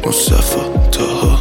مصطفی تاها.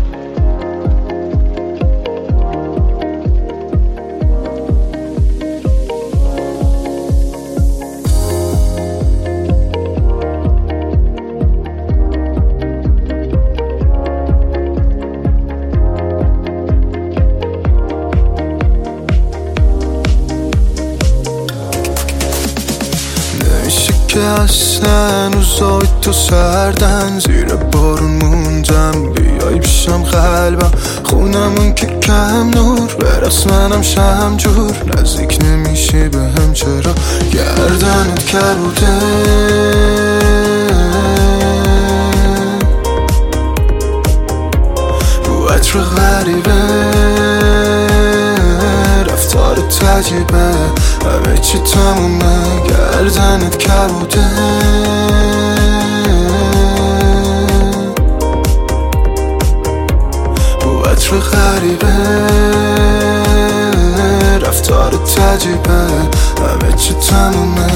که اصلا روزای تو سردن، زیر بارون موندم بیای پیشم قلبم، خونمون که کم نور برقص منم شمجور، نزدیک نمیشی به هم چرا گردنت کبوده، رو عطر غریبه رفتارت عجیبه، همه چی تمومه گردنت کبوده، رو عطر غریبه رفتارت عجیبه، همه چی تمومه.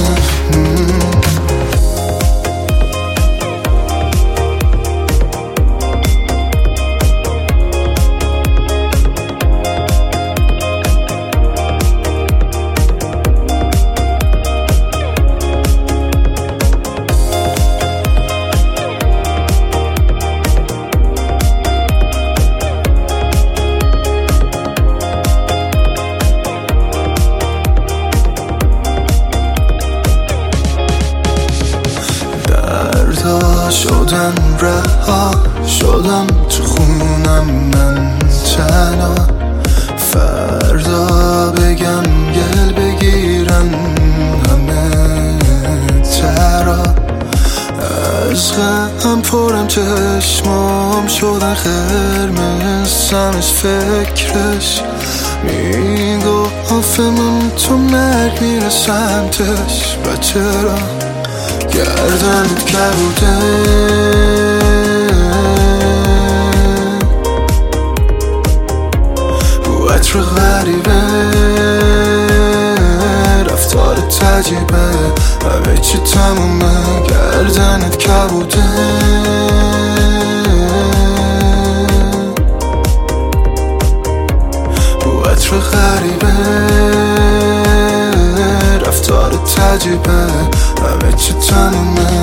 شدن رها شدم تو خونم من تنها، فردا بگم گل بگیرن همه ترا، از غم پرم چشمام شدن قرمز، سمش فکرش میگو آفمون تو مرگ میره سمتش، و چرا گردنت کبوده، رو عطر غریبه رفتارت عجیبه، همه چی تمومه گردنت کبوده، رو عطر غریبه رفتارت عجیبه، همه چی تمومه.